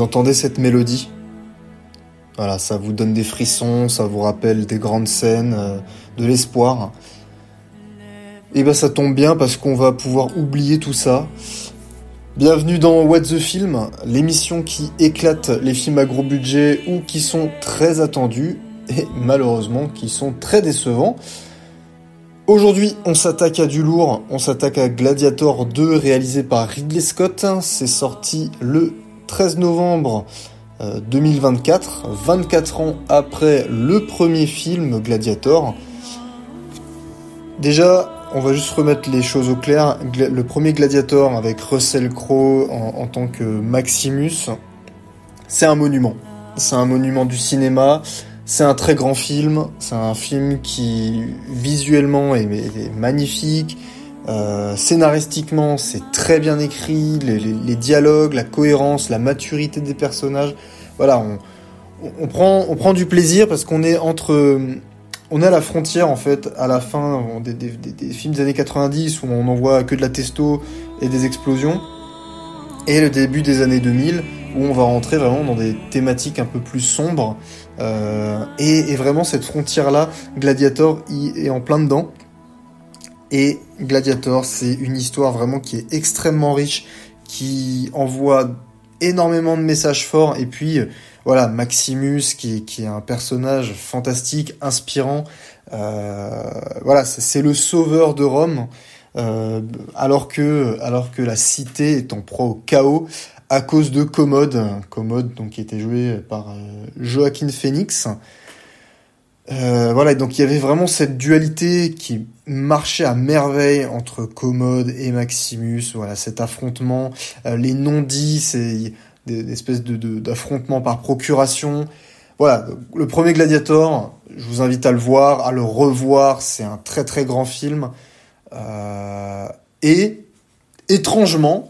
entendez cette mélodie? Voilà, ça vous donne des frissons, ça vous rappelle des grandes scènes, de l'espoir. Et ben ça tombe bien parce qu'on va pouvoir oublier tout ça. Bienvenue dans What the Film, l'émission qui éclate les films à gros budget ou qui sont très attendus et malheureusement qui sont très décevants. Aujourd'hui, on s'attaque à du lourd, on s'attaque à Gladiator 2 réalisé par Ridley Scott. C'est sorti le 13 novembre 2024, 24 ans après le premier film Gladiator. Déjà, on va juste remettre les choses au clair. Le premier Gladiator avec Russell Crowe en tant que Maximus, c'est un monument. C'est un monument du cinéma. C'est un très grand film. C'est un film qui visuellement est magnifique. Scénaristiquement, c'est très bien écrit. Les dialogues, la cohérence, la maturité des personnages. Voilà, on prend du plaisir parce qu'on est on est à la frontière en fait, à la fin des films des années 90 où on en voit que de la testo et des explosions, et le début des années 2000 où on va rentrer vraiment dans des thématiques un peu plus sombres, et vraiment cette frontière-là, Gladiator est en plein dedans. Et Gladiator, c'est une histoire vraiment qui est extrêmement riche, qui envoie énormément de messages forts, et puis voilà, Maximus qui est un personnage fantastique, inspirant. Voilà, c'est le sauveur de Rome, alors que la cité est en proie au chaos à cause de Commode, donc qui était joué par Joaquin Phoenix. Voilà, donc il y avait vraiment cette dualité qui marchait à merveille entre Commode et Maximus. Voilà, cet affrontement, les non-dits, c'est des espèces d'affrontements par procuration. Voilà, le premier Gladiator, je vous invite à le voir, à le revoir. C'est un très très grand film. Et étrangement,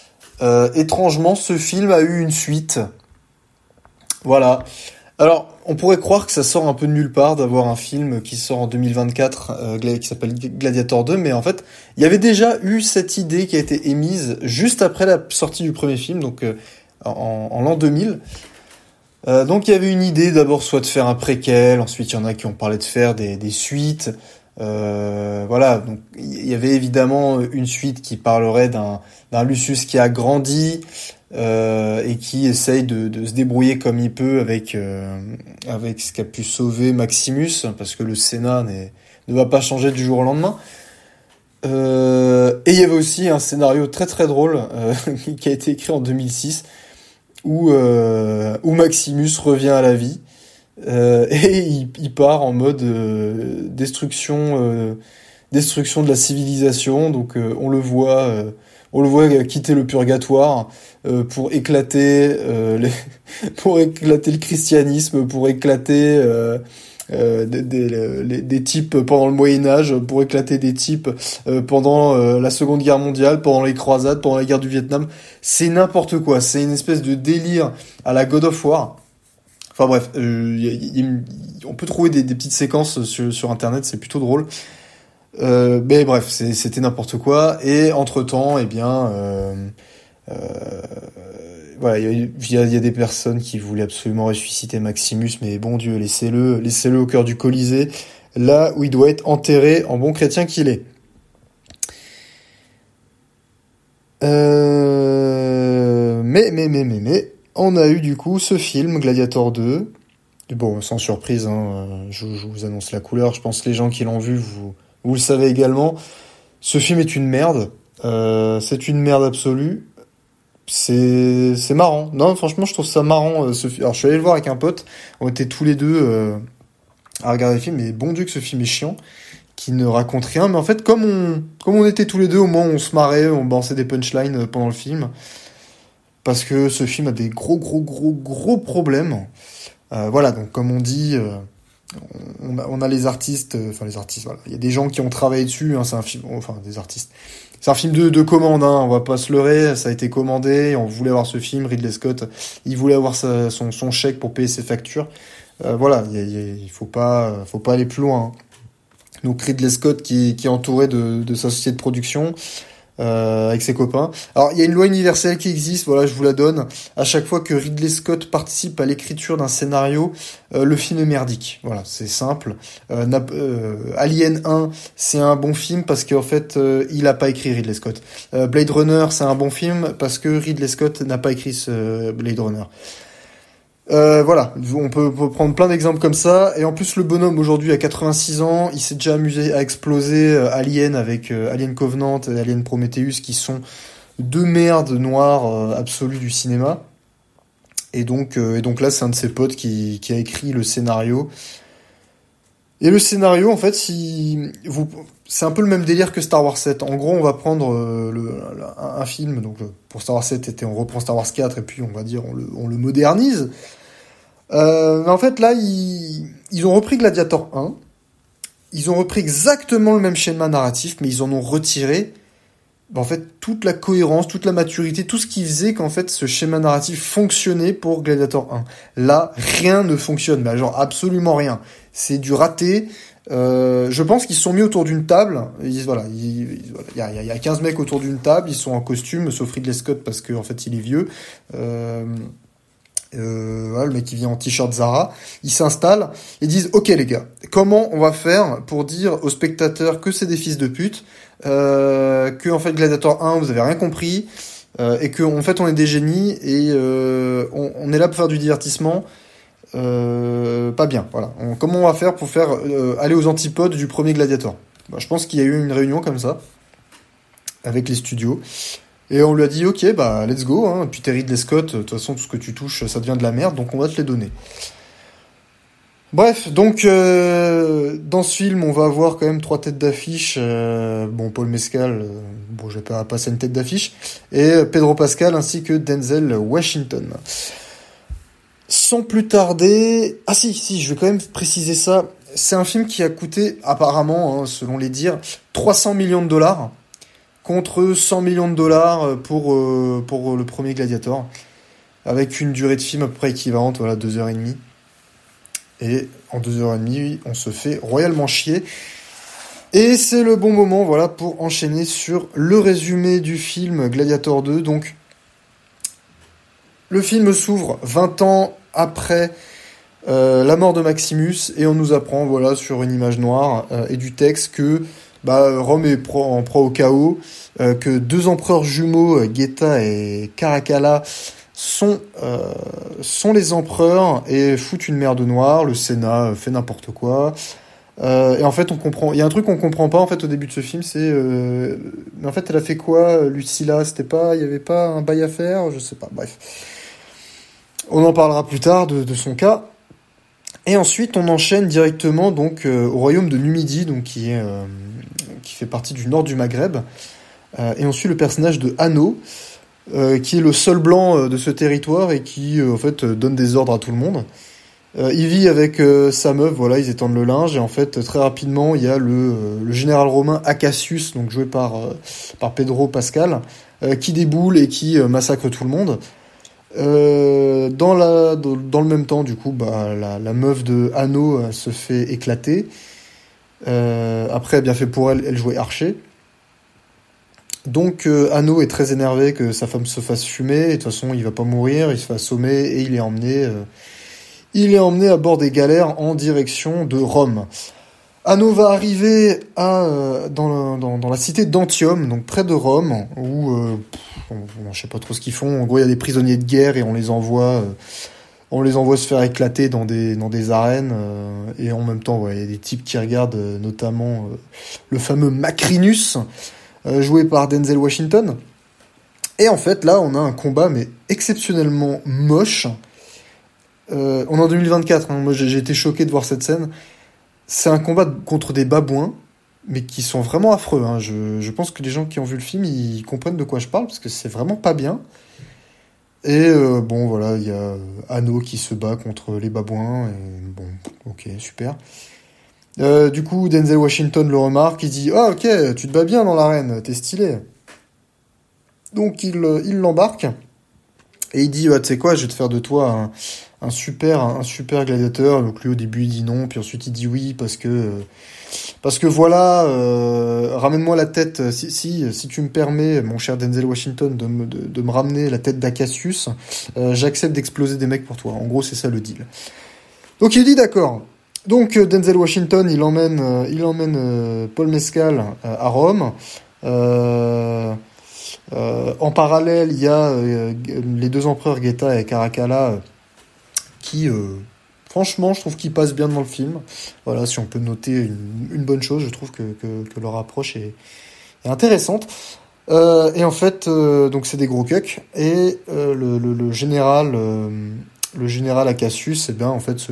ce film a eu une suite. Voilà. Alors, on pourrait croire que ça sort un peu de nulle part d'avoir un film qui sort en 2024 qui s'appelle Gladiator 2, mais en fait, il y avait déjà eu cette idée qui a été émise juste après la sortie du premier film, donc en l'an 2000. Donc il y avait une idée d'abord soit de faire un préquel, ensuite il y en a qui ont parlé de faire des suites. Voilà, donc il y avait évidemment une suite qui parlerait d'un Lucius qui a grandi, et qui essaye de se débrouiller comme il peut avec ce qu'a pu sauver Maximus, parce que le Sénat ne va pas changer du jour au lendemain. Et il y avait aussi un scénario très très drôle qui a été écrit en 2006 où Maximus revient à la vie, et il part en mode destruction de la civilisation. Donc on le voit quitter le purgatoire pour éclater pour éclater le christianisme, pour éclater des types pendant le Moyen-Âge, pour éclater des types pendant la Seconde Guerre mondiale, pendant les croisades, pendant la guerre du Vietnam. C'est n'importe quoi, c'est une espèce de délire à la God of War. Enfin bref, on peut trouver des petites séquences sur internet, c'est plutôt drôle. Mais bref, c'était n'importe quoi. Et entre-temps, eh bien, voilà, il y a des personnes qui voulaient absolument ressusciter Maximus, mais bon Dieu, laissez-le au cœur du Colisée, là où il doit être enterré en bon chrétien qu'il est. Mais, on a eu du coup ce film, Gladiator 2. Bon, sans surprise, hein, je vous annonce la couleur, je pense que les gens qui l'ont vu, vous le savez également. Ce film est une merde. C'est une merde absolue. C'est marrant. Non, franchement, je trouve ça marrant. Alors, je suis allé le voir avec un pote. On était tous les deux à regarder le film. Mais bon Dieu que ce film est chiant, qui ne raconte rien. Mais en fait, comme on était tous les deux, au moins on se marrait, on balançait des punchlines pendant le film. Parce que ce film a des gros problèmes. Voilà, donc comme on dit... on a les artistes, voilà. Il y a des gens qui ont travaillé dessus, hein, c'est un film, des artistes. C'est un film de commande, hein, on va pas se leurrer, ça a été commandé, on voulait avoir ce film, Ridley Scott, il voulait avoir son chèque pour payer ses factures. Voilà, il faut pas aller plus loin, hein. Donc Ridley Scott qui est entouré de sa société de production, avec ses copains. Alors il y a une loi universelle qui existe, voilà, je vous la donne. À chaque fois que Ridley Scott participe à l'écriture d'un scénario, le film est merdique. Voilà, c'est simple. Alien 1, c'est un bon film parce qu'en fait, il a pas écrit Ridley Scott. Blade Runner, c'est un bon film parce que Ridley Scott n'a pas écrit ce Blade Runner. Voilà, on peut prendre plein d'exemples comme ça, et en plus le bonhomme aujourd'hui a 86 ans, il s'est déjà amusé à exploser Alien avec Alien Covenant et Alien Prometheus qui sont deux merdes noires absolues du cinéma, et donc là c'est un de ses potes qui a écrit le scénario, et le scénario en fait c'est un peu le même délire que Star Wars 7, en gros on va prendre un film, donc pour Star Wars 7 on reprend Star Wars 4 et puis on va dire on le modernise. Mais en fait là ils ont repris Gladiator 1, ils ont repris exactement le même schéma narratif, mais ils en ont retiré en fait toute la cohérence, toute la maturité, tout ce qui faisait qu'en fait ce schéma narratif fonctionnait pour Gladiator 1. Là rien ne fonctionne, mais genre absolument rien. C'est du raté. Je pense qu'ils se sont mis autour d'une table. Il y a 15 mecs autour d'une table. Ils sont en costume, sauf Ridley Scott parce que en fait il est vieux. Voilà, le mec qui vient en t-shirt Zara. Ils s'installent et disent ok les gars, comment on va faire pour dire aux spectateurs que c'est des fils de pute, que en fait Gladiator 1 vous avez rien compris, et que en fait on est des génies et on est là pour faire du divertissement. Pas bien, voilà. Comment on va faire pour faire aller aux antipodes du premier Gladiator? Je pense qu'il y a eu une réunion comme ça avec les studios et on lui a dit ok let's go, hein. Puis t'es Ridley Scott, de toute façon tout ce que tu touches ça devient de la merde, donc on va te les donner. Bref, donc dans ce film on va avoir quand même 3 têtes d'affiche. Paul Mescal, je vais pas passer une tête d'affiche, et Pedro Pascal ainsi que Denzel Washington. Sans plus tarder... Ah si, je vais quand même préciser ça. C'est un film qui a coûté, apparemment, selon les dires, 300 millions de dollars, contre 100 millions de dollars pour le premier Gladiator, avec une durée de film à peu près équivalente, 2h30. Et en 2h30, on se fait royalement chier. Et c'est le bon moment, pour enchaîner sur le résumé du film Gladiator 2, donc... Le film s'ouvre 20 ans après la mort de Maximus et on nous apprend sur une image noire et du texte que Rome est en proie au chaos, que 2 empereurs jumeaux, Geta et Caracalla, sont les empereurs et foutent une merde noire, le Sénat fait n'importe quoi. Et en fait on comprend, il y a un truc qu'on comprend pas en fait au début de ce film, c'est mais en fait elle a fait quoi Lucilla, il y avait pas un bail à faire, je sais pas, bref. On en parlera plus tard de son cas. Et ensuite, on enchaîne directement donc au royaume de Numidie, donc qui fait partie du nord du Maghreb. Et on suit le personnage de Hanno, qui est le seul blanc de ce territoire et qui en fait donne des ordres à tout le monde. Il vit avec sa meuf, ils étendent le linge, et en fait très rapidement il y a le général romain Acacius, donc joué par Pedro Pascal, qui déboule et qui massacre tout le monde. Dans le même temps, du coup, la meuf de Hanno se fait éclater. Après, bien fait pour elle, elle jouait archer. Donc Hanno est très énervé que sa femme se fasse fumer, et de toute façon il va pas mourir, il se fait assommer et il est emmené à bord des galères en direction de Rome. Hanno va arriver dans la cité d'Antium, donc près de Rome, où je sais pas trop ce qu'ils font. En gros, il y a des prisonniers de guerre et on les envoie se faire éclater dans des arènes. Et en même temps, il y a des types qui regardent, notamment le fameux Macrinus, joué par Denzel Washington. Et en fait, là, on a un combat mais exceptionnellement moche. On est en 2024. Moi, j'ai été choqué de voir cette scène. C'est un combat contre des babouins, mais qui sont vraiment affreux. Je pense que les gens qui ont vu le film, ils comprennent de quoi je parle, parce que c'est vraiment pas bien. Et il y a Hanno qui se bat contre les babouins, et ok, super. Du coup, Denzel Washington le remarque, il dit « Ah, ok, tu te bats bien dans l'arène, t'es stylé. » Donc il l'embarque, et il dit « Tu sais quoi, je vais te faire de toi un super gladiateur. » Donc lui au début il dit non, puis ensuite il dit oui parce que Parce que voilà, ramène-moi la tête, si tu me permets, mon cher Denzel Washington, de me ramener la tête d'Acacius, j'accepte d'exploser des mecs pour toi. En gros, c'est ça le deal. Donc il dit d'accord. Donc Denzel Washington, il emmène Paul Mescal à Rome. En parallèle, il y a les deux empereurs Geta et Caracalla qui... franchement, je trouve qu'ils passent bien dans le film. Voilà, si on peut noter une bonne chose, je trouve que leur approche est intéressante. Et en fait, donc c'est des gros cucks. Et le général Acacius, eh bien, en fait, se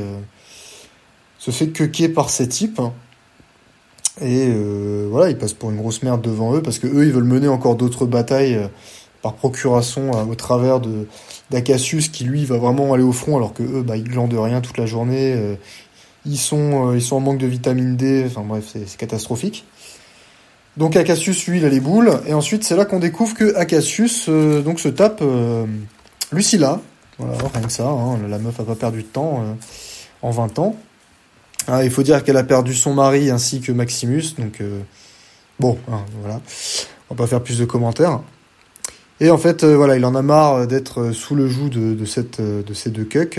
fait cucker par ces types. Et voilà, ils passent pour une grosse merde devant eux parce que eux, ils veulent mener encore d'autres batailles par procuration au travers d'Acacius qui lui va vraiment aller au front alors que eux ils glandent rien toute la journée, ils sont en manque de vitamine D, enfin bref c'est catastrophique. Donc Acacius lui il a les boules et ensuite c'est là qu'on découvre que Acacius donc se tape Lucilla, voilà rien que ça, hein, la meuf a pas perdu de temps en 20 ans. Il faut dire qu'elle a perdu son mari ainsi que Maximus, donc bon voilà, on va pas faire plus de commentaires. Et en fait, voilà, il en a marre d'être sous le joug de ces deux cucks.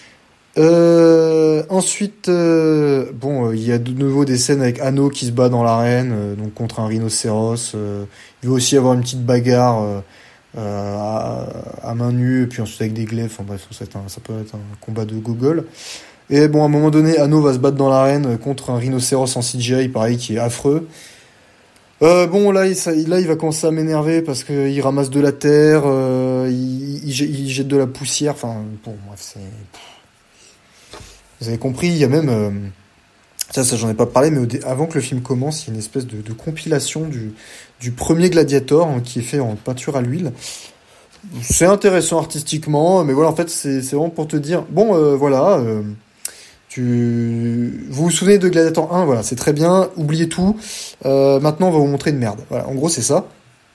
Ensuite, il y a de nouveau des scènes avec Anno qui se bat dans l'arène, donc contre un rhinocéros. Il veut aussi avoir une petite bagarre à main nue, et puis ensuite avec des glaives. Enfin bref, ça peut être un combat de gogol. Et bon, à un moment donné, Anno va se battre dans l'arène contre un rhinocéros en CGI, pareil, qui est affreux. Là, il va commencer à m'énerver parce qu'il ramasse de la terre, il jette de la poussière. Enfin, bon, bref, c'est... Vous avez compris, il y a même... ça, j'en ai pas parlé, mais avant que le film commence, il y a une espèce de compilation du premier Gladiator qui est fait en peinture à l'huile. C'est intéressant artistiquement, mais voilà, en fait, c'est vraiment pour te dire... voilà... Vous vous souvenez de Gladiator 1, voilà, c'est très bien, oubliez tout, maintenant on va vous montrer une merde, voilà, en gros c'est ça.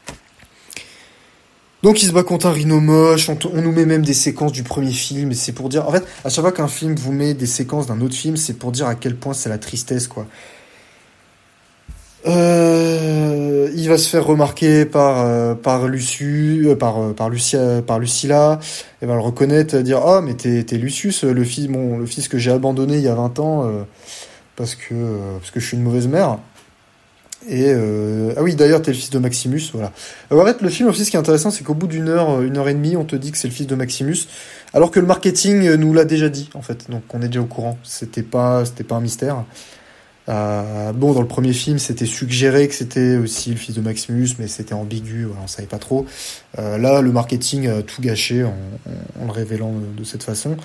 Donc il se bat contre un rhino moche, on nous met même des séquences du premier film, et c'est pour dire, en fait, à chaque fois qu'un film vous met des séquences d'un autre film, c'est pour dire à quel point c'est la tristesse, quoi. Il va se faire remarquer par Lucilla, et va le reconnaître, dire mais t'es Lucius, le fils que j'ai abandonné il y a 20 ans parce que je suis une mauvaise mère. Et oui, d'ailleurs t'es le fils de Maximus, voilà. En fait, le film aussi, ce qui est intéressant, c'est qu'au bout d'une heure et demie, on te dit que c'est le fils de Maximus, alors que le marketing nous l'a déjà dit, en fait. Donc on est déjà au courant. C'était pas un mystère. Dans le premier film, c'était suggéré que c'était aussi le fils de Maximus, mais c'était ambigu, on savait pas trop. Là, le marketing a tout gâché en le révélant de cette façon.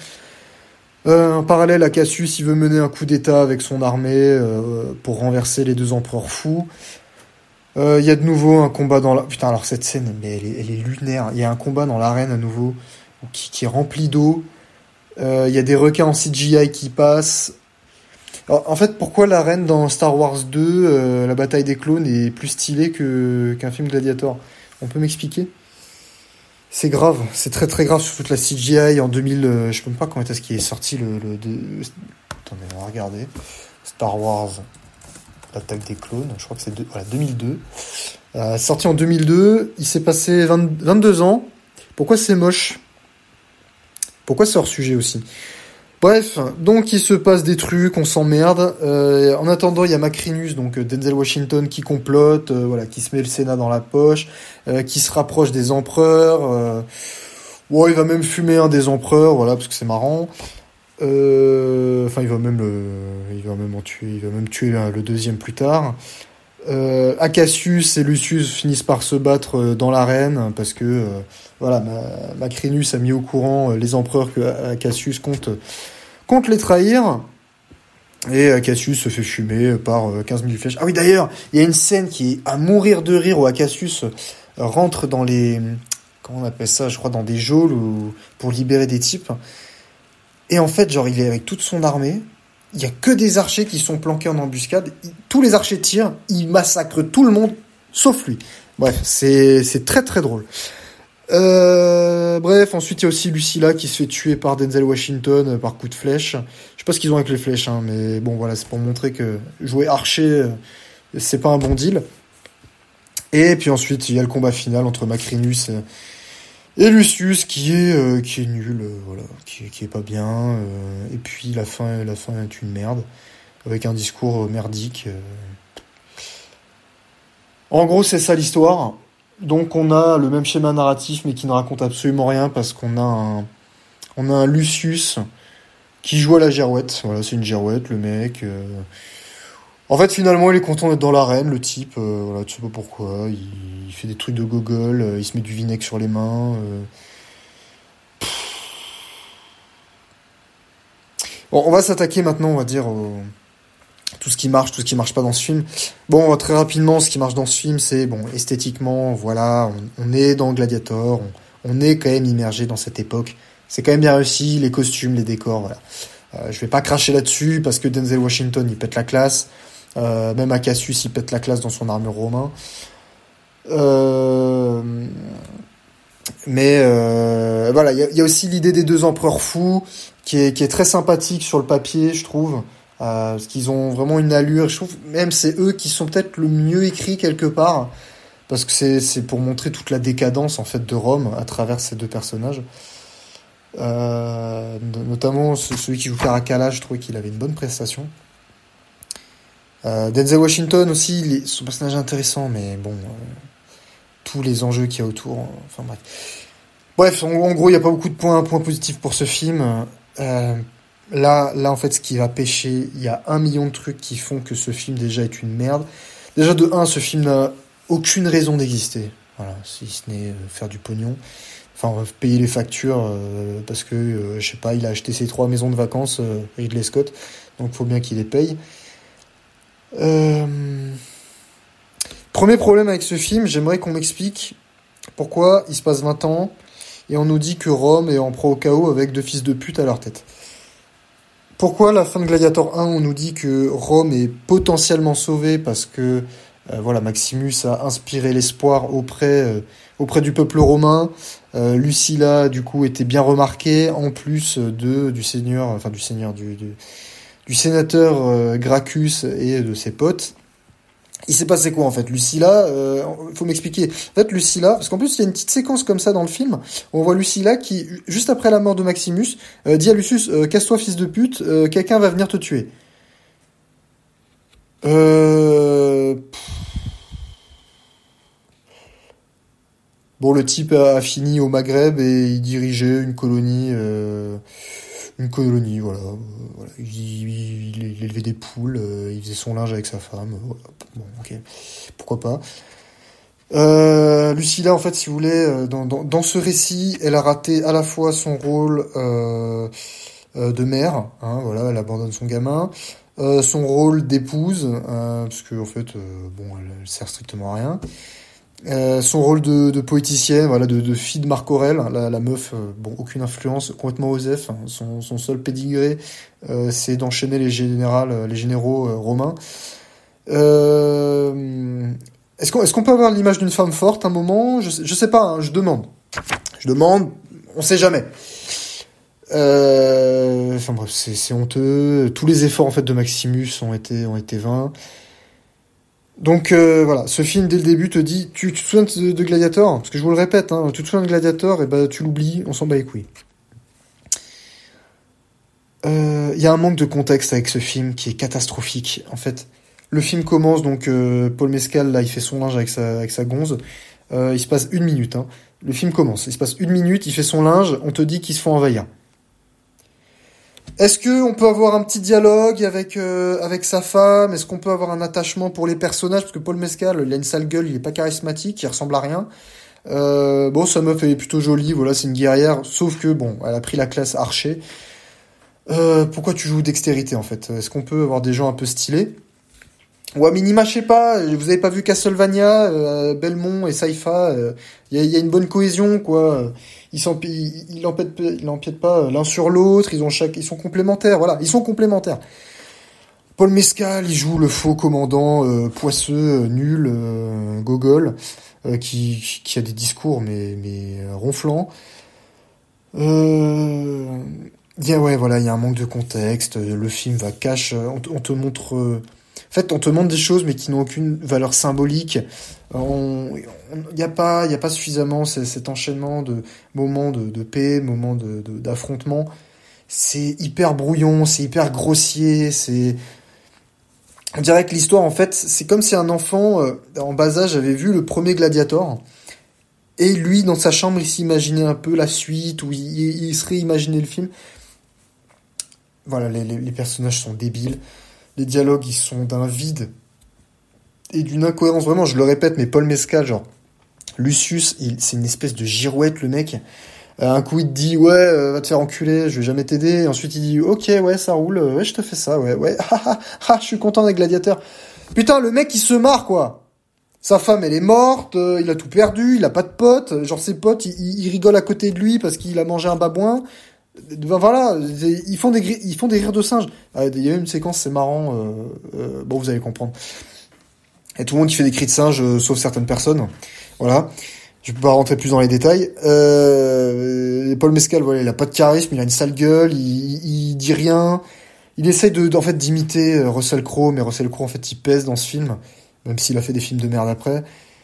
En parallèle, Acacius, il veut mener un coup d'état avec son armée pour renverser les deux empereurs fous. Il y a de nouveau un combat dans la... Putain, alors cette scène, mais elle est lunaire. Il y a un combat dans l'arène à nouveau qui est rempli d'eau. Il y a des requins en CGI qui passent. Alors, en fait, pourquoi l'arène dans Star Wars 2, la bataille des clones, est plus stylée qu'un film Gladiator? On peut m'expliquer? C'est grave, c'est très très grave sur toute la CGI en 2000. Je sais même pas quand est-ce qu'il est sorti Attendez, on va regarder. Star Wars, l'attaque des clones, je crois que c'est 2002. Sorti en 2002, il s'est passé 22 ans. Pourquoi c'est moche? Pourquoi c'est hors sujet aussi? Bref, donc il se passe des trucs, on s'emmerde. En attendant, il y a Macrinus, donc Denzel Washington, qui complote, qui se met le Sénat dans la poche, qui se rapproche des empereurs. Il va même fumer un des empereurs, voilà, parce que c'est marrant. Il va même tuer le deuxième plus tard. Acacius et Lucius finissent par se battre dans l'arène parce que Macrinus a mis au courant les empereurs que Acacius compte les trahir, et Acacius se fait fumer par 15 000 flèches. Ah oui, d'ailleurs, il y a une scène qui est à mourir de rire où Acacius rentre dans les... Comment on appelle ça? Je crois dans des geôles pour libérer des types. Et en fait, il est avec toute son armée. Il y a que des archers qui sont planqués en embuscade. Tous les archers tirent, ils massacrent tout le monde, sauf lui. Bref, c'est très très drôle. Bref, ensuite il y a aussi Lucilla qui se fait tuer par Denzel Washington par coup de flèche. Je sais pas ce qu'ils ont avec les flèches, hein, mais bon voilà, c'est pour montrer que jouer archer, c'est pas un bon deal. Et puis ensuite il y a le combat final entre Macrinus et Lucius qui est nul, voilà, qui est pas bien. Et puis la fin est une merde avec un discours merdique. En gros, c'est ça l'histoire. Donc on a le même schéma narratif mais qui ne raconte absolument rien parce on a un Lucius qui joue à la girouette. Voilà, c'est une girouette, le mec. En fait, finalement, il est content d'être dans l'arène, le type. Voilà, tu sais pas pourquoi. Il fait des trucs de gogol, il se met du vinaigre sur les mains. Bon, on va s'attaquer maintenant, on va dire, tout ce qui marche pas dans ce film. Bon, très rapidement, ce qui marche dans ce film, c'est, bon, esthétiquement, voilà, on est dans Gladiator, on est quand même immergé dans cette époque. C'est quand même bien réussi, les costumes, les décors, voilà. Je vais pas cracher là-dessus, parce que Denzel Washington, il pète la classe. Même Cassius, il pète la classe dans son armure romain. Mais voilà, il y a aussi l'idée des deux empereurs fous, qui est très sympathique sur le papier, je trouve. Parce qu'ils ont vraiment une allure. Je trouve même c'est eux qui sont peut-être le mieux écrits quelque part, parce que c'est pour montrer toute la décadence en fait de Rome à travers ces deux personnages. Notamment celui qui joue Caracalla, je trouvais qu'il avait une bonne prestation. Denzel Washington aussi, son personnage est intéressant, mais bon, tous les enjeux qu'il y a autour, enfin bref. Bref, en gros, il n'y a pas beaucoup de points positifs pour ce film. Là, en fait, ce qui va pêcher, il y a 1 million de trucs qui font que ce film déjà est une merde. Déjà, de 1, ce film n'a aucune raison d'exister. Voilà, si ce n'est faire du pognon. Enfin, on va payer les factures parce que, je sais pas, il a acheté ses 3 maisons de vacances, Ridley Scott, donc faut bien qu'il les paye. Premier problème avec ce film, j'aimerais qu'on m'explique pourquoi il se passe 20 ans et on nous dit que Rome est en proie au chaos avec 2 fils de pute à leur tête. Pourquoi à la fin de Gladiator 1, on nous dit que Rome est potentiellement sauvée parce que voilà, Maximus a inspiré l'espoir auprès du peuple romain. Lucilla, du coup, était bien remarquée, en plus du sénateur Gracchus et de ses potes. Il s'est passé quoi en fait? Lucilla, faut m'expliquer. En fait, Lucilla, parce qu'en plus il y a une petite séquence comme ça dans le film, où on voit Lucilla qui, juste après la mort de Maximus, dit à Lucius, casse-toi fils de pute, quelqu'un va venir te tuer. Bon, le type a fini au Maghreb et il dirigeait une colonie, voilà. Voilà. Il élevait des poules, il faisait son linge avec sa femme. Voilà. Bon, ok, pourquoi pas. Lucilla, en fait, si vous voulez, dans ce récit, elle a raté à la fois son rôle de mère, hein, voilà, elle abandonne son gamin, son rôle d'épouse, parce que en fait, bon, elle sert strictement à rien. Son rôle de poéticienne, voilà, de fille de Marc Aurèle, la meuf, bon, aucune influence, complètement osef, hein, son seul pédigré, c'est d'enchaîner les généraux romains. Est-ce qu'on peut avoir l'image d'une femme forte un moment? Je sais pas, hein, je demande, on sait jamais. Enfin bref, c'est honteux. Tous les efforts en fait de Maximus ont été vains. Donc voilà, ce film dès le début te dit, tu te souviens de Gladiator? Parce que je vous le répète, hein, tu te souviens de Gladiator, et ben tu l'oublies, on s'en bat les couilles. Y a un manque de contexte avec ce film qui est catastrophique. En fait, le film commence donc Paul Mescal là, il fait son linge avec sa gonze. Il se passe 1 minute. Hein. Le film commence, il se passe 1 minute, il fait son linge, on te dit qu'il se fait envahir. Est-ce que on peut avoir un petit dialogue avec sa femme? Est-ce qu'on peut avoir un attachement pour les personnages? Parce que Paul Mescal, il a une sale gueule, il est pas charismatique, il ressemble à rien. Bon, sa meuf elle est plutôt jolie, voilà, c'est une guerrière. Sauf que bon, elle a pris la classe archer. Pourquoi tu joues dextérité en fait? Est-ce qu'on peut avoir des gens un peu stylés? Ou à minima, je sais pas. Vous avez pas vu Castlevania, Belmont et Saifa? Il y a une bonne cohésion, quoi. Ils empiètent pas l'un sur l'autre. Ils sont complémentaires. Voilà, ils sont complémentaires. Paul Mescal, il joue le faux commandant poisseux, nul, gogol, qui a des discours mais ronflants. Ouais, voilà, il y a un manque de contexte. Le film va cache. On te montre. En fait, on te montre des choses mais qui n'ont aucune valeur symbolique. Il n'y a pas suffisamment cet enchaînement de moments de paix, moments d'affrontement. C'est hyper brouillon, c'est hyper grossier, on dirait que l'histoire, en fait, c'est comme si un enfant en bas âge avait vu le premier Gladiator, et lui, dans sa chambre, il s'imaginait un peu la suite, ou il se réimaginait le film. Voilà, les personnages sont débiles, les dialogues, ils sont d'un vide et d'une incohérence. Vraiment, je le répète, mais Paul Mescal, genre, Lucius, c'est une espèce de girouette, le mec. Un coup, il te dit, ouais, va te faire enculer, je vais jamais t'aider. Et ensuite, il dit, ok, ouais, ça roule, ouais, je te fais ça, ouais, je suis content d'être gladiateur. Putain, le mec, il se marre, quoi. Sa femme, elle est morte, il a tout perdu, il a pas de potes. Genre, ses potes, ils rigolent à côté de lui parce qu'il a mangé un babouin. Ben voilà, ils font des rires de singe. Il y a même une séquence, c'est marrant, bon, vous allez comprendre. Il y a tout le monde qui fait des cris de singe, sauf certaines personnes. Voilà. Je peux pas rentrer plus dans les détails. Paul Mescal, voilà, il a pas de charisme, il a une sale gueule, il dit rien. Il essaye en fait d'imiter Russell Crowe, mais Russell Crowe en fait il pèse dans ce film, même s'il a fait des films de merde après.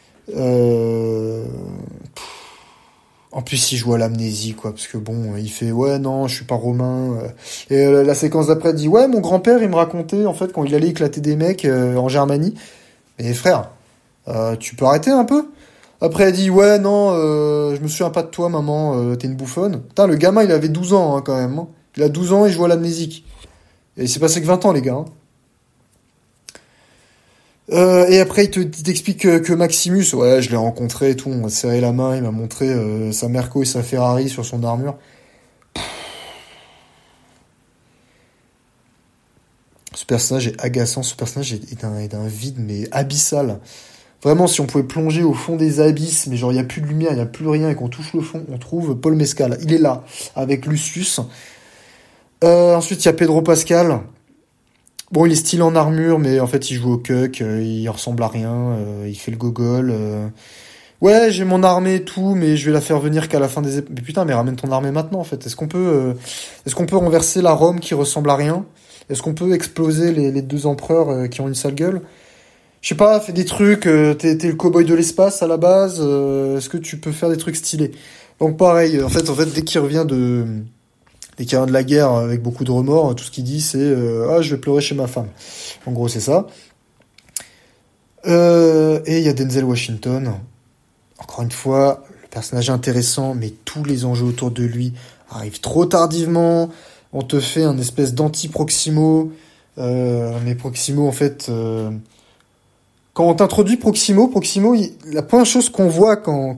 En plus, il joue à l'amnésie, quoi, parce que bon, il fait ouais non, je suis pas romain. Et la séquence d'après dit ouais, mon grand-père il me racontait en fait quand il allait éclater des mecs en Germanie. Mais frère, tu peux arrêter un peu? Après, elle dit, ouais, non, je me souviens pas de toi, maman, t'es une bouffonne. Putain, le gamin, il avait 12 ans, hein, quand même. Hein. Il a 12 ans, il joue à l'amnésique. Et c'est passé que 20 ans, les gars. Hein. Et après, il t'explique que Maximus, ouais, je l'ai rencontré et tout, on a serré la main, il m'a montré sa Merco et sa Ferrari sur son armure. Ce personnage est agaçant, ce personnage est d'un vide, mais abyssal. Vraiment, si on pouvait plonger au fond des abysses, mais genre il n'y a plus de lumière, il n'y a plus rien, et qu'on touche le fond, on trouve Paul Mescal. Il est là, avec Lucius. Ensuite, il y a Pedro Pascal. Bon, il est stylé en armure, mais en fait, il joue au cuck, il ressemble à rien, il fait le gogol. Ouais, j'ai mon armée et tout, mais je vais la faire venir qu'à la fin des... Mais putain, mais ramène ton armée maintenant, en fait. Est-ce qu'on peut renverser la Rome qui ressemble à rien? Est-ce qu'on peut exploser les deux empereurs qui ont une sale gueule? Je sais pas, fais des trucs, t'es le cow-boy de l'espace à la base, est-ce que tu peux faire des trucs stylés? Donc pareil, en fait, dès qu'il revient de la guerre avec beaucoup de remords, tout ce qu'il dit c'est ah, je vais pleurer chez ma femme. En gros, c'est ça. Et il y a Denzel Washington. Encore une fois, le personnage est intéressant, mais tous les enjeux autour de lui arrivent trop tardivement. On te fait un espèce d'anti-Proximo, mais Proximo, en fait... Quand on t'introduit Proximo, la première chose qu'on voit quand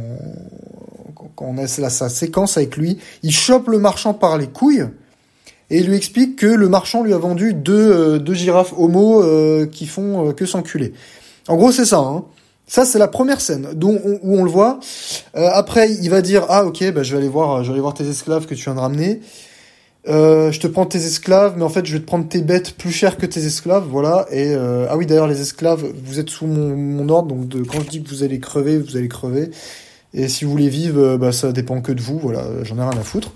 on a sa séquence avec lui, il chope le marchand par les couilles et il lui explique que le marchand lui a vendu deux girafes homo qui font que s'enculer. En gros, c'est ça. Hein. Ça, c'est la première scène où on le voit. Après, il va dire ah ok, bah je vais aller voir tes esclaves que tu viens de ramener. Je te prends tes esclaves, mais en fait, je vais te prendre tes bêtes plus chères que tes esclaves, voilà. Et ah oui, d'ailleurs, les esclaves, vous êtes sous mon ordre, donc quand je dis que vous allez crever, vous allez crever. Et si vous voulez vivre, bah ça dépend que de vous, voilà. J'en ai rien à foutre.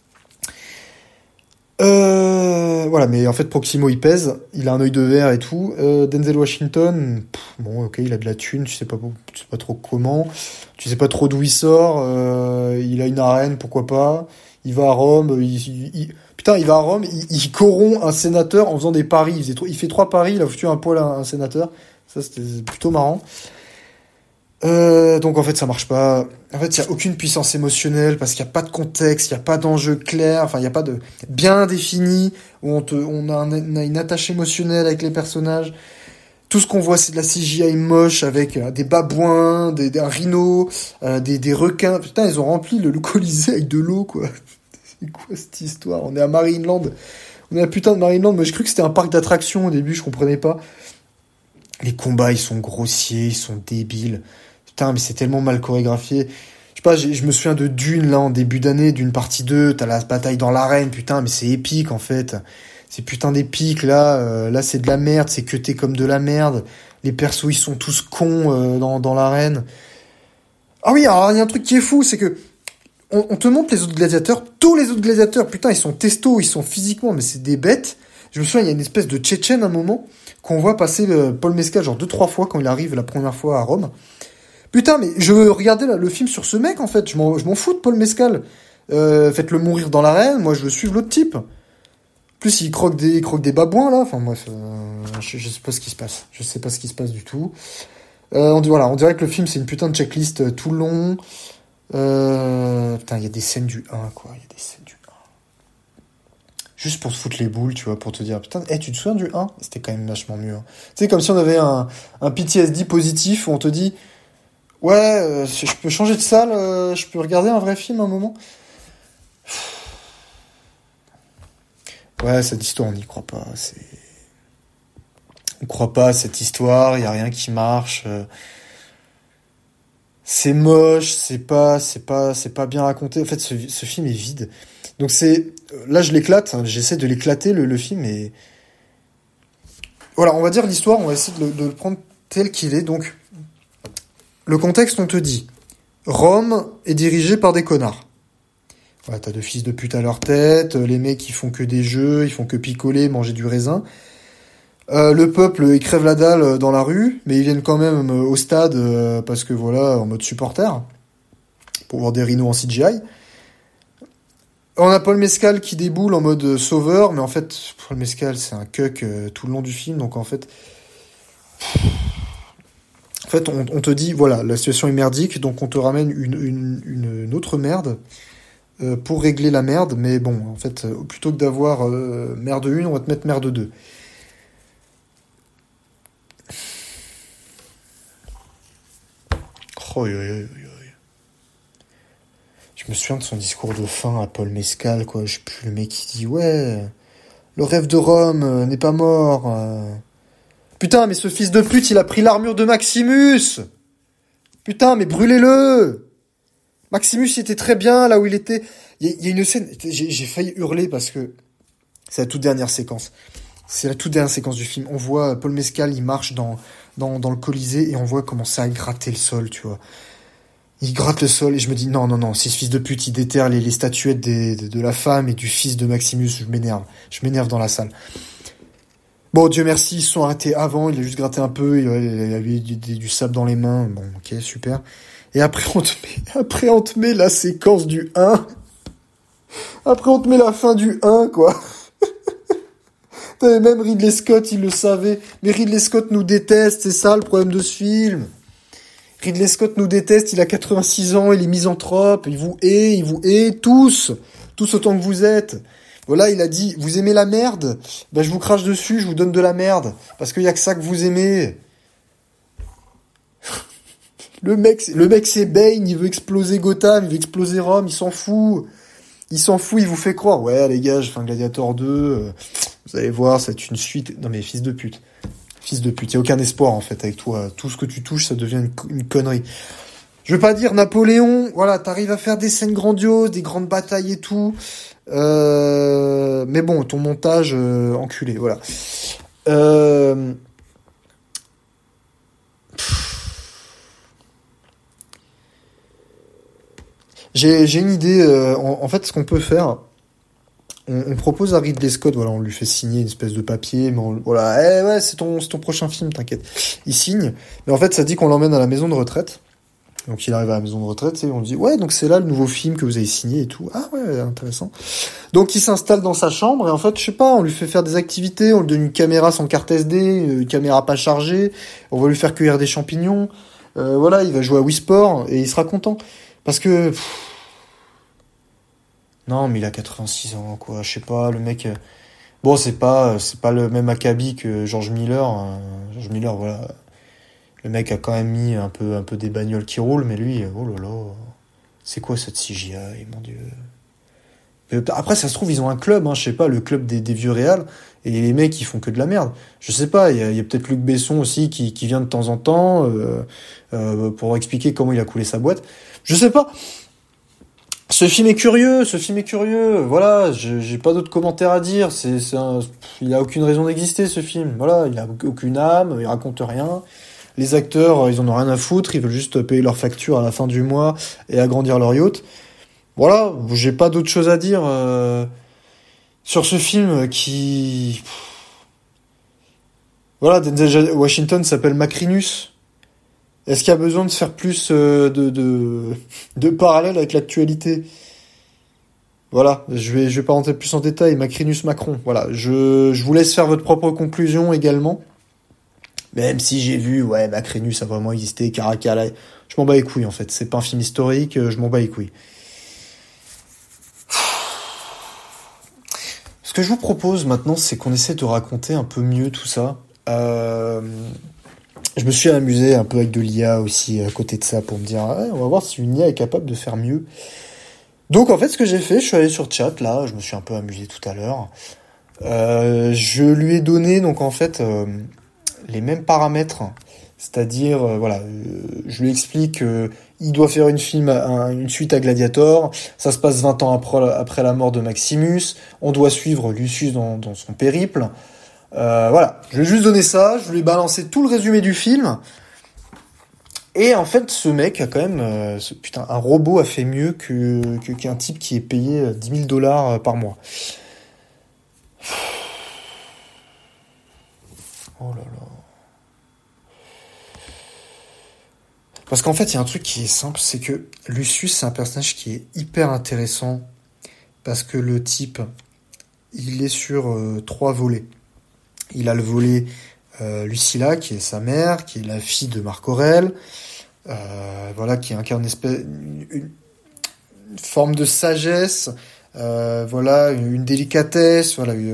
Voilà, mais en fait, Proximo, il pèse, il a un œil de verre et tout. Denzel Washington, bon, ok, il a de la thune, tu sais pas trop comment, tu sais pas trop d'où il sort. Il a une arène, pourquoi pas. Il va à Rome, il va à Rome, il corrompt un sénateur en faisant des paris. Il fait 3 paris, il a foutu un poil à un sénateur. Ça, c'était plutôt marrant. Donc en fait, ça marche pas. En fait, il y a aucune puissance émotionnelle parce qu'il y a pas de contexte, il y a pas d'enjeu clair, enfin, il y a pas de bien défini où on a une attache émotionnelle avec les personnages. Tout ce qu'on voit, c'est de la CGI moche avec des babouins, un rhino, des requins. Putain, ils ont rempli le Colisée avec de l'eau, quoi. C'est quoi cette histoire? On est à Marineland. On est à putain de Marineland. Moi, j'ai cru que c'était un parc d'attractions au début, je comprenais pas. Les combats, ils sont grossiers, ils sont débiles. Putain, mais c'est tellement mal chorégraphié. Je sais pas, je me souviens de Dune, là, en début d'année, Dune partie 2. T'as la bataille dans l'arène, putain, mais c'est épique, en fait. ces putains d'épiques, là, c'est de la merde, c'est cuté comme de la merde. Les persos, ils sont tous cons dans l'arène. Ah oui, alors il y a un truc qui est fou, c'est que on te montre les autres gladiateurs, tous les autres gladiateurs, putain, ils sont testos, ils sont physiquement, mais c'est des bêtes. Je me souviens, il y a une espèce de Tchétchène à un moment, qu'on voit passer Paul Mescal genre 2-3 fois quand il arrive la première fois à Rome. Putain, mais je regardais le film sur ce mec, en fait, je m'en fous de Paul Mescal. Faites-le mourir dans l'arène, moi je veux suivre l'autre type. En plus, il croque des babouins, là, enfin bref, je sais pas ce qui se passe. Je sais pas ce qui se passe du tout. On dirait que le film c'est une putain de checklist tout le long. Putain, il y a des scènes du 1, quoi. Il y a des scènes du 1. Juste pour se foutre les boules, tu vois, pour te dire, putain, tu te souviens du 1? C'était quand même vachement mieux. Hein. Tu sais, comme si on avait un PTSD positif où on te dit, ouais, je peux changer de salle, je peux regarder un vrai film un moment. Ouais, cette histoire, on n'y croit pas. On croit pas à cette histoire, il y a rien qui marche. C'est moche, c'est pas bien raconté. En fait, ce film est vide. Donc là, je l'éclate. Hein, j'essaie de l'éclater le film et voilà, on va dire l'histoire. On va essayer de le prendre tel qu'il est. Donc, le contexte, on te dit, Rome est dirigée par des connards. Voilà, t'as deux fils de pute à leur tête. Les mecs, ils font que des jeux, ils font que picoler, manger du raisin. Le peuple, ils crèvent la dalle dans la rue, mais ils viennent quand même au stade parce que voilà, en mode supporter, pour voir des rhinos en CGI. On a Paul Mescal qui déboule en mode sauveur, mais en fait, Paul Mescal, c'est un cuck tout le long du film, donc en fait, on te dit, voilà, la situation est merdique, donc on te ramène une autre merde pour régler la merde, mais bon, en fait, plutôt que d'avoir merde 1, on va te mettre merde 2. Oh, je me souviens de son discours de fin à Paul Mescal, quoi. Je sais plus, le mec qui dit, ouais, le rêve de Rome n'est pas mort. Putain, mais ce fils de pute, il a pris l'armure de Maximus. Putain, mais brûlez-le. Maximus, il était très bien là où il était. Il y a une scène, j'ai failli hurler parce que c'est la toute dernière séquence. C'est la toute dernière séquence du film. On voit Paul Mescal, il marche dans le Colisée et on voit commencer à gratter le sol, tu vois. Il gratte le sol et je me dis non, si ce fils de pute il déterre les statuettes de la femme et du fils de Maximus, je m'énerve dans la salle. Bon, Dieu merci, ils se sont arrêtés avant, il a juste gratté un peu, il avait du sable dans les mains, bon ok, super. Et après on te met la séquence du 1. Après on te met la fin du 1, quoi. Même Ridley Scott, il le savait. Mais Ridley Scott nous déteste, c'est ça le problème de ce film. Ridley Scott nous déteste, il a 86 ans, il est misanthrope, il vous hait, tous autant que vous êtes. Voilà, il a dit, vous aimez la merde? Ben, je vous crache dessus, je vous donne de la merde. Parce qu'il y a que ça que vous aimez. Le mec, c'est Bane, il veut exploser Gotham, il veut exploser Rome, il s'en fout. Il vous fait croire. Ouais, les gars, j'ai fait un Gladiator 2, vous allez voir, c'est une suite. Non mais fils de pute. Il y a aucun espoir en fait avec toi. Tout ce que tu touches, ça devient une connerie. Je veux pas dire Napoléon, voilà, t'arrives à faire des scènes grandioses, des grandes batailles et tout. Mais bon, ton montage enculé, voilà. J'ai une idée. En fait, ce qu'on peut faire, on propose à Ridley Scott, voilà, on lui fait signer une espèce de papier, mais voilà, ouais, c'est ton prochain film, t'inquiète. Il signe, mais en fait, ça dit qu'on l'emmène à la maison de retraite. Donc il arrive à la maison de retraite, et on dit, ouais, donc c'est là le nouveau film que vous avez signé et tout. Ah ouais, intéressant. Donc il s'installe dans sa chambre, et en fait, je sais pas, on lui fait faire des activités, on lui donne une caméra sans carte SD, une caméra pas chargée, on va lui faire cueillir des champignons, voilà, il va jouer à Wii Sport, et il sera content. Parce que... Non, mais il a 86 ans, quoi. Je sais pas, le mec... Bon, c'est pas le même acabit que George Miller. George Miller, voilà. Le mec a quand même mis un peu des bagnoles qui roulent, mais lui, oh là là. C'est quoi cette CGI, mon Dieu. Après, ça se trouve, ils ont un club, hein, je sais pas, le club des vieux réals, et les mecs, ils font que de la merde. Je sais pas, il y a peut-être Luc Besson aussi qui vient de temps en temps pour expliquer comment il a coulé sa boîte. Je sais pas. Ce film est curieux, voilà, j'ai pas d'autres commentaires à dire, il a aucune raison d'exister ce film, voilà, il a aucune âme, il raconte rien, les acteurs, ils en ont rien à foutre, ils veulent juste payer leurs factures à la fin du mois et agrandir leur yacht, voilà, j'ai pas d'autre chose à dire sur ce film qui... Voilà, Denzel Washington s'appelle Macrinus. Est-ce qu'il y a besoin de faire plus de parallèles avec l'actualité? Voilà, je vais pas rentrer plus en détail. Macrinus Macron. Voilà, je vous laisse faire votre propre conclusion également. Même si j'ai vu, ouais, Macrinus a vraiment existé, Caracalla. Je m'en bats les couilles en fait. C'est pas un film historique, je m'en bats les couilles. Ce que je vous propose maintenant, c'est qu'on essaie de raconter un peu mieux tout ça. Je me suis amusé un peu avec de l'IA aussi à côté de ça pour me dire on va voir si une IA est capable de faire mieux. Donc en fait ce que j'ai fait, je suis allé sur chat là, je me suis un peu amusé tout à l'heure. Je lui ai donné donc en fait les mêmes paramètres, c'est-à-dire voilà, je lui explique il doit faire une suite à Gladiator, ça se passe 20 ans après la mort de Maximus, on doit suivre Lucius dans son périple. Voilà, je lui ai juste donné ça, je lui ai balancé tout le résumé du film. Et en fait, ce mec a quand même... un robot a fait mieux qu'un type qui est payé 10 000 $ par mois. Oh là là. Parce qu'en fait, il y a un truc qui est simple, c'est que Lucius, c'est un personnage qui est hyper intéressant. Parce que le type, il est sur 3 volets. Il a le volet Lucilla, qui est sa mère, qui est la fille de Marc Aurèle, voilà, qui incarne une forme de sagesse, voilà, une délicatesse, voilà, il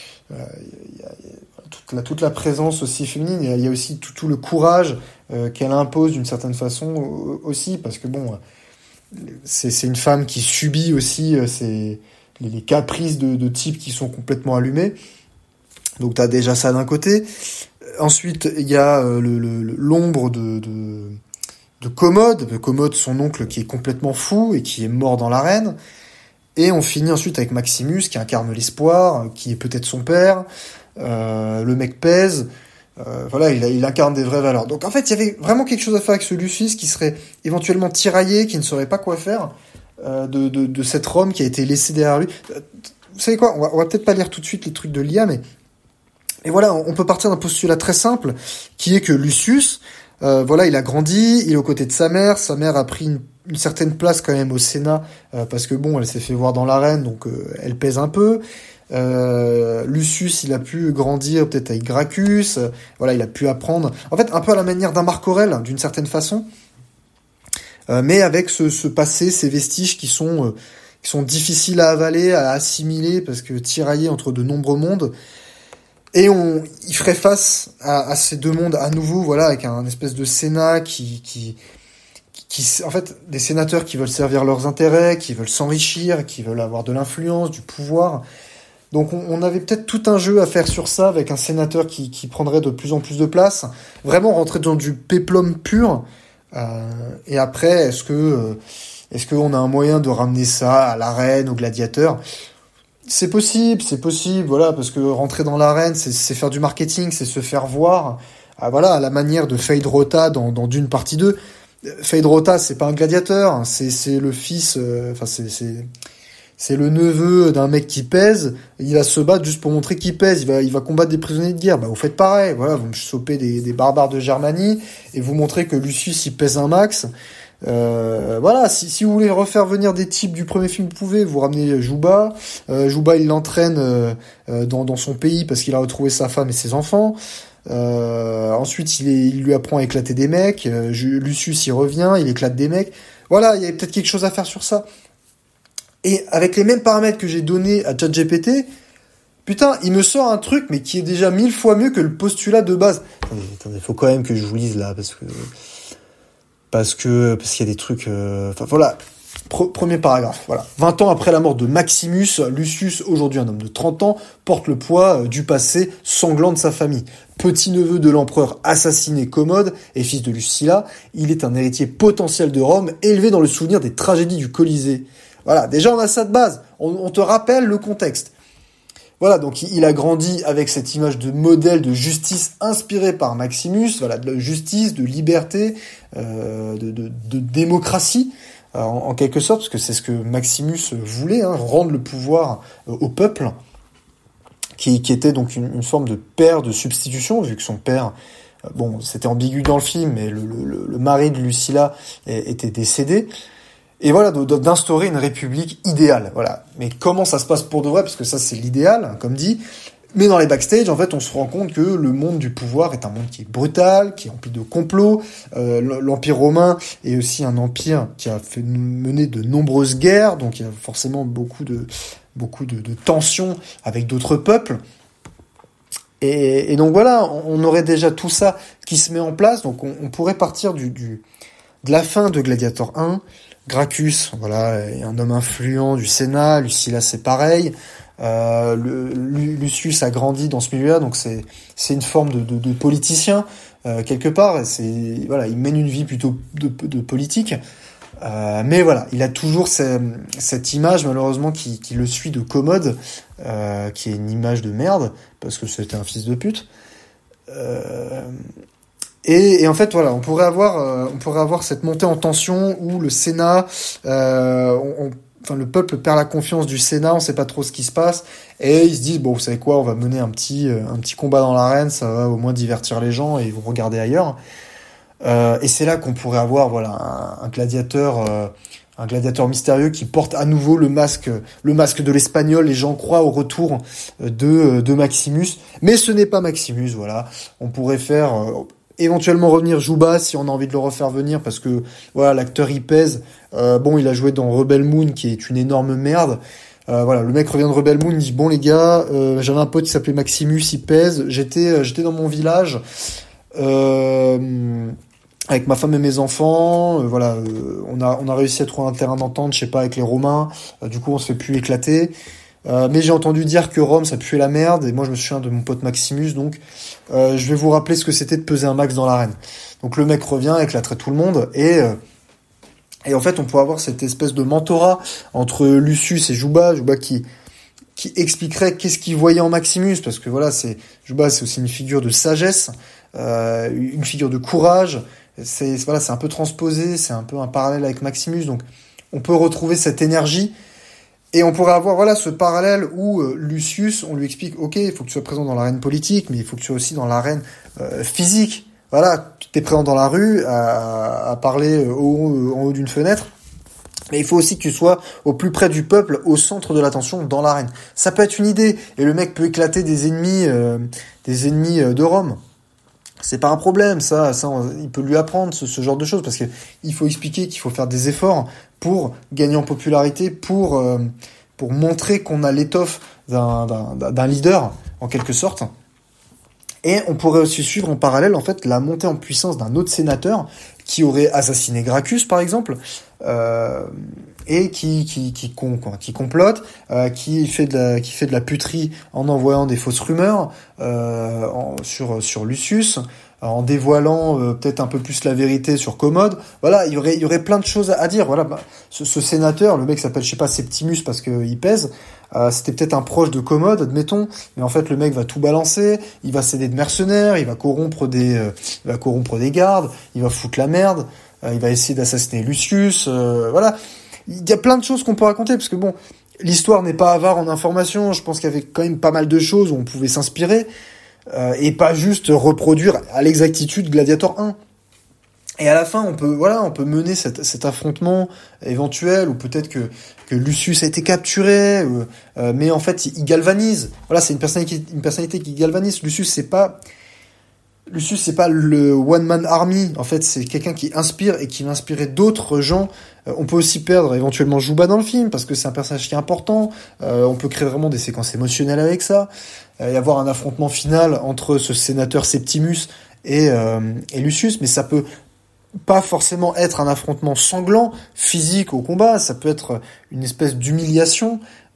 y a toute la présence aussi féminine, il y a aussi tout le courage qu'elle impose d'une certaine façon aussi, parce que bon, c'est une femme qui subit aussi les caprices de types qui sont complètement allumés. Donc t'as déjà ça d'un côté. Ensuite, il y a l'ombre de Commode, son oncle qui est complètement fou et qui est mort dans l'arène. Et on finit ensuite avec Maximus qui incarne l'espoir, qui est peut-être son père. Le mec pèse. Voilà, il incarne des vraies valeurs. Donc en fait, il y avait vraiment quelque chose à faire avec ce Lucius qui serait éventuellement tiraillé, qui ne saurait pas quoi faire de cette Rome qui a été laissée derrière lui. Vous savez quoi, on va peut-être pas lire tout de suite les trucs de l'IA, mais voilà, on peut partir d'un postulat très simple, qui est que Lucius, voilà, il a grandi, il est aux côtés de sa mère a pris une certaine place quand même au Sénat, parce que bon, elle s'est fait voir dans l'arène, donc elle pèse un peu. Lucius, il a pu grandir peut-être avec Gracchus, voilà, il a pu apprendre, en fait, un peu à la manière d'un Marc Aurèle, d'une certaine façon, mais avec ce passé, ces vestiges qui sont difficiles à avaler, à assimiler, parce que tiraillés entre de nombreux mondes. Et il ferait face à ces deux mondes à nouveau, voilà, avec un espèce de Sénat qui, en fait, des sénateurs qui veulent servir leurs intérêts, qui veulent s'enrichir, qui veulent avoir de l'influence, du pouvoir. Donc on avait peut-être tout un jeu à faire sur ça, avec un sénateur qui prendrait de plus en plus de place, vraiment rentrer dans du péplum pur. Et après, est-ce qu'on a un moyen de ramener ça à l'arène, au gladiateur ? C'est possible, voilà, parce que rentrer dans l'arène, c'est faire du marketing, c'est se faire voir, voilà, à la manière de Fade Rota dans Dune partie 2. Fade Rota, c'est pas un gladiateur, hein, c'est le fils, c'est le neveu d'un mec qui pèse, il va se battre juste pour montrer qu'il pèse, il va combattre des prisonniers de guerre, bah vous faites pareil, voilà, vous me chopez des barbares de Germanie, et vous montrez que Lucius, il pèse un max. Voilà, si vous voulez refaire venir des types du premier film, vous pouvez, vous ramenez Jouba. Jouba, il l'entraîne dans son pays parce qu'il a retrouvé sa femme et ses enfants. Ensuite, il lui apprend à éclater des mecs. Lucius, il revient, il éclate des mecs. Voilà, il y avait peut-être quelque chose à faire sur ça. Et avec les mêmes paramètres que j'ai donnés à ChatGPT, putain, il me sort un truc, mais qui est déjà 1000 fois mieux que le postulat de base. Attendez, faut quand même que je vous lise là, parce qu'il y a des trucs... Enfin, voilà. Premier paragraphe, voilà. 20 ans après la mort de Maximus, Lucius, aujourd'hui un homme de 30 ans, porte le poids du passé sanglant de sa famille. Petit-neveu de l'empereur assassiné Commode et fils de Lucilla, il est un héritier potentiel de Rome, élevé dans le souvenir des tragédies du Colisée. Voilà, déjà on a ça de base, on te rappelle le contexte. Voilà, donc il a grandi avec cette image de modèle de justice inspirée par Maximus, voilà, de justice, de liberté, de démocratie, en quelque sorte, parce que c'est ce que Maximus voulait, hein, rendre le pouvoir au peuple, qui était donc une forme de père de substitution, vu que son père, bon, c'était ambigu dans le film, mais le mari de Lucilla était décédé. Et voilà, d'instaurer une république idéale, voilà. Mais comment ça se passe pour de vrai, parce que ça c'est l'idéal, hein, comme dit. Mais dans les backstage, en fait, on se rend compte que le monde du pouvoir est un monde qui est brutal, qui est rempli de complots. L'Empire romain est aussi un empire qui a fait mener de nombreuses guerres, donc il y a forcément beaucoup de tensions avec d'autres peuples. Et donc voilà, on aurait déjà tout ça qui se met en place, donc on pourrait partir de la fin de Gladiator 1. Gracchus, voilà, est un homme influent du Sénat. Lucilla, c'est pareil. Lucius a grandi dans ce milieu-là, donc c'est une forme de politicien quelque part. Et voilà, il mène une vie plutôt de politique. Mais voilà, il a toujours cette image malheureusement qui le suit de Commode, qui est une image de merde parce que c'était un fils de pute. Et en fait, voilà, on pourrait avoir cette montée en tension où le Sénat, le peuple perd la confiance du Sénat, on sait pas trop ce qui se passe, et ils se disent, bon, vous savez quoi, on va mener un petit combat dans l'arène, ça va au moins divertir les gens et ils vont regarder ailleurs. Et c'est là qu'on pourrait avoir, voilà, un gladiateur mystérieux qui porte à nouveau le masque de l'Espagnol. Les gens croient au retour de Maximus, mais ce n'est pas Maximus, voilà. On pourrait faire éventuellement revenir Juba si on a envie de le refaire venir, parce que voilà, l'acteur il pèse. Il a joué dans Rebel Moon qui est une énorme merde. Voilà, le mec revient de Rebel Moon, il dit bon les gars, j'avais un pote qui s'appelait Maximus, il pèse. J'étais dans mon village avec ma femme et mes enfants. On a réussi à trouver un terrain d'entente, je sais pas, avec les Romains. Du coup, on se fait plus éclater. Mais j'ai entendu dire que Rome, ça puait la merde, et moi je me souviens de mon pote Maximus, donc je vais vous rappeler ce que c'était de peser un max dans l'arène. Donc le mec revient, éclaterait tout le monde, et en fait on pourrait avoir cette espèce de mentorat entre Lucius et Juba qui expliquerait qu'est-ce qu'il voyait en Maximus, parce que voilà, Juba c'est aussi une figure de sagesse, une figure de courage, c'est un peu transposé, c'est un peu un parallèle avec Maximus, donc on peut retrouver cette énergie. Et on pourrait avoir ce parallèle où Lucius, on lui explique, ok, il faut que tu sois présent dans l'arène politique, mais il faut que tu sois aussi dans l'arène physique. Voilà, tu es présent dans la rue à parler en haut d'une fenêtre, mais il faut aussi que tu sois au plus près du peuple, au centre de l'attention, dans l'arène. Ça peut être une idée, et le mec peut éclater des ennemis de Rome. C'est pas un problème, ça il peut lui apprendre ce genre de choses, parce que il faut expliquer qu'il faut faire des efforts pour gagner en popularité, pour montrer qu'on a l'étoffe d'un leader, en quelque sorte. Et on pourrait aussi suivre en parallèle, en fait, la montée en puissance d'un autre sénateur qui aurait assassiné Gracchus, par exemple, et qui complote, qui fait de la puterie en envoyant des fausses rumeurs sur Lucius, en dévoilant peut-être un peu plus la vérité sur Commode. Voilà, il y aurait plein de choses à dire. Voilà, ce sénateur, le mec s'appelle, je sais pas, Septimus parce que il pèse. C'était peut-être un proche de Commode, admettons, mais en fait le mec va tout balancer, il va s'aider de mercenaires, il va corrompre des gardes, il va foutre la merde, il va essayer d'assassiner Lucius, voilà. Il y a plein de choses qu'on peut raconter, parce que bon, l'histoire n'est pas avare en informations, je pense qu'il y avait quand même pas mal de choses où on pouvait s'inspirer, et pas juste reproduire à l'exactitude Gladiator 1. Et à la fin, on peut mener cet affrontement éventuel, ou peut-être que Lucius a été capturé, mais en fait, il galvanise. Voilà, c'est une personnalité qui galvanise. Lucius, c'est pas le one man army. En fait, c'est quelqu'un qui inspire et qui va inspirer d'autres gens. On peut aussi perdre éventuellement Juba dans le film, parce que c'est un personnage qui est important. On peut créer vraiment des séquences émotionnelles avec ça. Y avoir un affrontement final entre ce sénateur Septimus et Lucius, mais ça peut pas forcément être un affrontement sanglant, physique au combat, ça peut être une espèce d'humiliation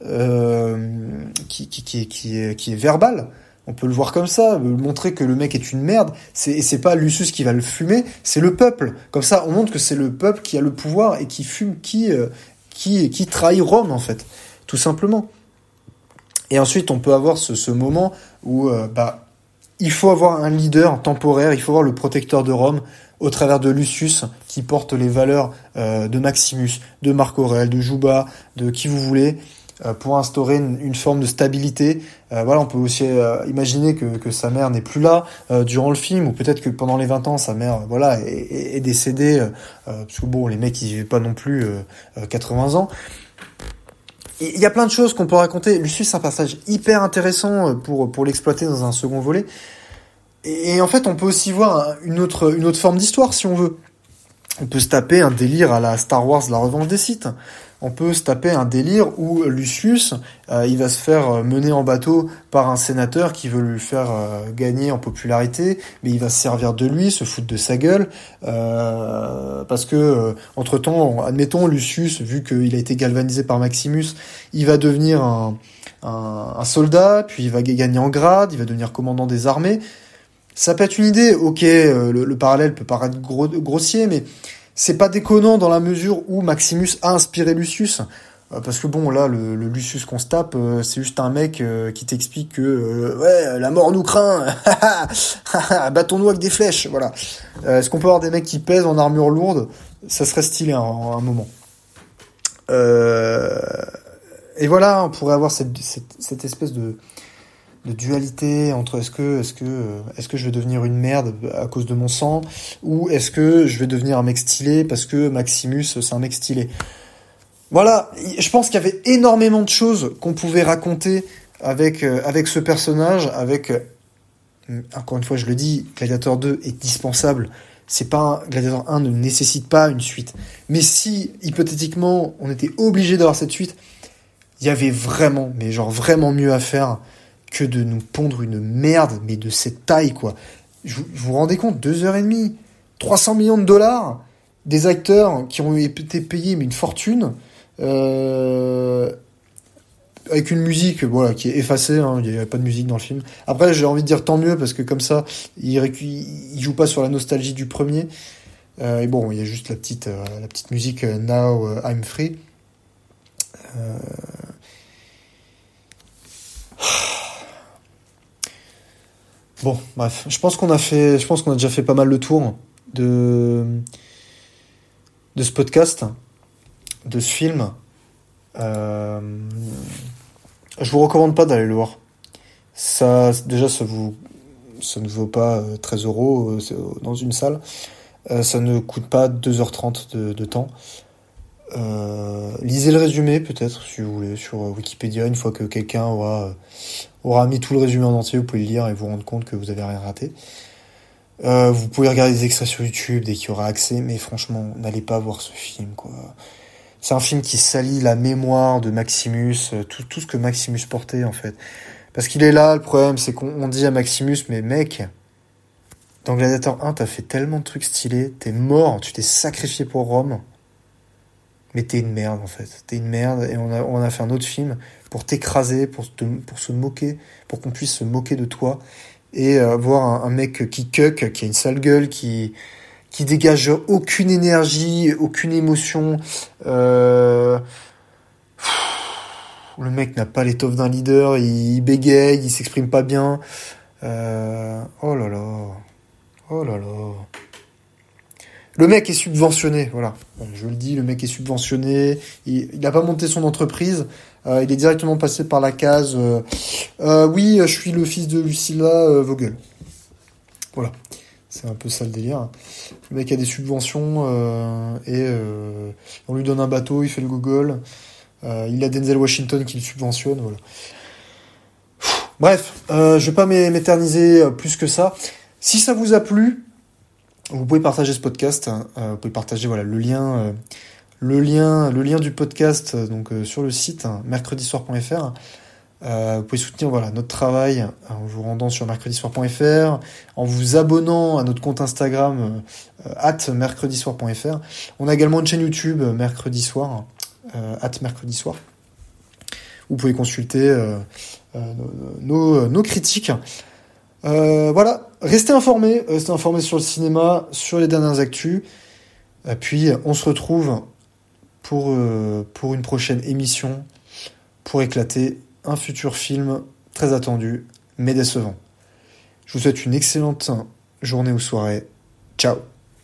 qui est verbale. On peut le voir comme ça, montrer que le mec est une merde, c'est pas Lucius qui va le fumer, c'est le peuple. Comme ça, on montre que c'est le peuple qui a le pouvoir et qui fume qui qui trahit Rome, en fait, tout simplement. Et ensuite, on peut avoir ce moment où il faut avoir un leader temporaire, il faut avoir le protecteur de Rome au travers de Lucius qui porte les valeurs de Maximus, de Marc Aurèle, de Juba, de qui vous voulez, pour instaurer une forme de stabilité. Voilà, on peut aussi imaginer que sa mère n'est plus là durant le film, ou peut-être que pendant les 20 ans, sa mère est décédée, parce que bon, les mecs, ils vivaient pas non plus 80 ans. Il y a plein de choses qu'on peut raconter. Lucius, c'est un passage hyper intéressant pour l'exploiter dans un second volet. Et en fait, on peut aussi voir une autre forme d'histoire, si on veut. On peut se taper un délire à la Star Wars, la revanche des Sith. On peut se taper un délire où Lucius, il va se faire mener en bateau par un sénateur qui veut lui faire gagner en popularité, mais il va se servir de lui, se foutre de sa gueule, parce que entre-temps, admettons, Lucius, vu qu'il a été galvanisé par Maximus, il va devenir un soldat, puis il va gagner en grade, il va devenir commandant des armées. Ça peut être une idée, ok, le parallèle peut paraître grossier, mais c'est pas déconnant dans la mesure où Maximus a inspiré Lucius. Parce que bon, là, le Lucius qu'on se tape, c'est juste un mec qui t'explique que ouais, la mort nous craint, battons-nous avec des flèches, voilà. Est-ce qu'on peut avoir des mecs qui pèsent en armure lourde? Ça serait stylé à un moment. Et voilà, on pourrait avoir cette espèce de dualité entre est-ce que je vais devenir une merde à cause de mon sang, ou est-ce que je vais devenir un mec stylé parce que Maximus c'est un mec stylé. Voilà, je pense qu'il y avait énormément de choses qu'on pouvait raconter avec ce personnage, encore une fois je le dis, Gladiator 2 est dispensable. C'est pas Gladiator 1 ne nécessite pas une suite. Mais si hypothétiquement on était obligé d'avoir cette suite, il y avait vraiment, mais genre vraiment mieux à faire que de nous pondre une merde, mais de cette taille, quoi. Vous vous rendez compte, 2h30, 300 millions de dollars, des acteurs qui ont été payés mais une fortune, avec une musique voilà, qui est effacée, hein, il n'y avait pas de musique dans le film. Après, j'ai envie de dire tant mieux, parce que comme ça, il joue pas sur la nostalgie du premier. Et bon, il y a juste la petite musique Now I'm Free. Bon, bref, je pense qu'on a déjà fait pas mal le tour de ce podcast, de ce film. Je vous recommande pas d'aller le voir. Ça, déjà, ça ne vaut pas 13 € dans une salle. Ça ne coûte pas 2h30 de temps. Lisez le résumé, peut-être, si vous voulez, sur Wikipédia. Une fois que quelqu'un aura mis tout le résumé en entier, vous pouvez le lire et vous rendre compte que vous avez rien raté. Vous pouvez regarder des extraits sur YouTube dès qu'il y aura accès, mais franchement, n'allez pas voir ce film, quoi. C'est un film qui salit la mémoire de Maximus, tout ce que Maximus portait, en fait. Parce qu'il est là, le problème, c'est qu'on dit à Maximus, mais mec, dans Gladiator 1, t'as fait tellement de trucs stylés, t'es mort, tu t'es sacrifié pour Rome, mais t'es une merde, en fait. T'es une merde, et on a fait un autre film pour t'écraser, pour se moquer, pour qu'on puisse se moquer de toi, et voir un mec qui cuck, qui a une sale gueule, qui dégage aucune énergie, aucune émotion. Le mec n'a pas l'étoffe d'un leader, il bégaye, il s'exprime pas bien. Oh là là. Le mec est subventionné, voilà. Bon, je le dis, le mec est subventionné. Il n'a pas monté son entreprise. Il est directement passé par la case. Oui, je suis le fils de Lucilla Vogel. Voilà. C'est un peu ça le délire. Le mec a des subventions et on lui donne un bateau, il fait le gogol. Il a Denzel Washington qui le subventionne. Voilà. Bref, je vais pas m'éterniser plus que ça. Si ça vous a plu, vous pouvez partager ce podcast. Vous pouvez partager voilà le lien du podcast donc sur le site mercredisoir.fr. Vous pouvez soutenir voilà notre travail en vous rendant sur mercredisoir.fr, en vous abonnant à notre compte Instagram @mercredisoir.fr. On a également une chaîne YouTube mercredisoir @mercredisoir. Vous pouvez consulter nos critiques. Voilà, restez informés sur le cinéma, sur les dernières actus. Puis on se retrouve pour une prochaine émission, pour éclater un futur film très attendu, mais décevant. Je vous souhaite une excellente journée ou soirée. Ciao!